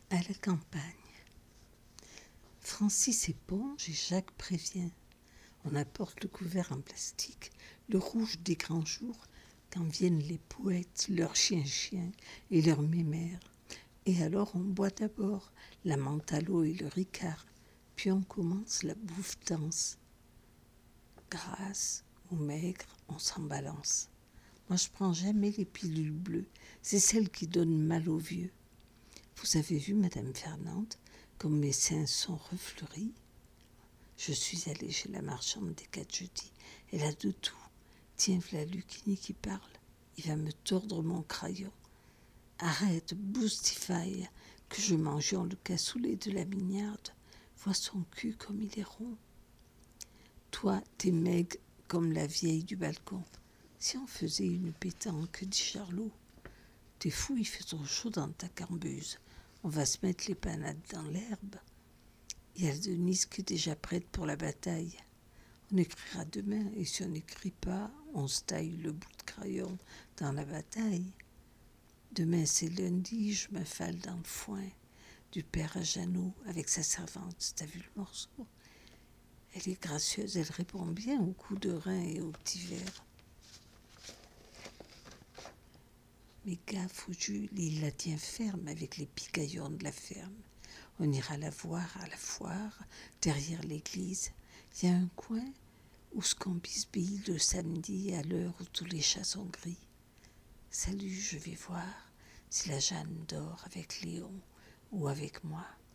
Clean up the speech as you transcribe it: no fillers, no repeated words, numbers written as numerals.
À la campagne. Francis éponge et Jacques prévient. On apporte le couvert en plastique, le rouge des grands jours, quand viennent les poètes, leurs chiens-chiens et leurs mémères. Et alors on boit d'abord la menthe à l'eau et le ricard, puis on commence la bouffe-danse. Grasse ou maigre, on s'en balance. Moi je prends jamais les pilules bleues, c'est celles qui donnent mal aux vieux. Vous avez vu, Madame Fernande, comme mes seins sont refleuris? Je suis allée chez la marchande des 4 jeudis. Elle a de tout. Tiens, v'là Lucchini qui parle. Il va me tordre mon crayon. Arrête, boostify, que je mangeons le cassoulet de la mignarde. Vois son cul comme il est rond. Toi, t'es maigre comme la vieille du balcon. Si on faisait une pétanque, dit Charlot. T'es fou, il fait trop chaud dans ta cambuse. On va se mettre les panades dans l'herbe. Il y a Denise qui est déjà prête pour la bataille. On écrira demain, et si on n'écrit pas, on se taille le bout de crayon dans la bataille. Demain, c'est lundi, je m'affale dans le foin du père à Jeannot avec sa servante. T'as vu le morceau? Elle est gracieuse, elle répond bien aux coups de rein et aux petits verres. Mais gaffe, Jules, il la tient ferme avec les picaillons de la ferme. On ira la voir à la foire, derrière l'église. Il y a un coin où ce qu'on bisbille le samedi à l'heure où tous les chats sont gris. Salut, je vais voir si la Jeanne dort avec Léon ou avec moi.